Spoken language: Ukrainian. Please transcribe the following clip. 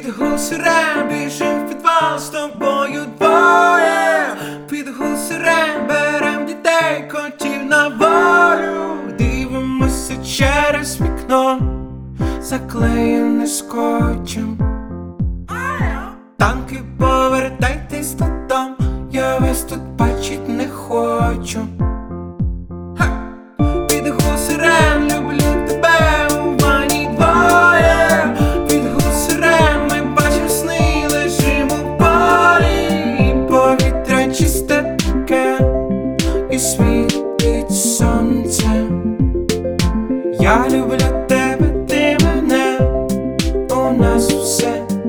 Під гусарем біжим в підвал з тобою двоє. Під гусарем берем дітей, котів на волю. Дивимося через вікно, заклеєне скотчем. Танки, повертайтесь додому, я вас тут бачить не хочу. Під гусарем люблю тебе, у ванні двоє. Під гусарем ми бачим сни, лежимо в полі. І повітря чисте таке, і світить сонце. Я люблю тебе, ти мене, у нас все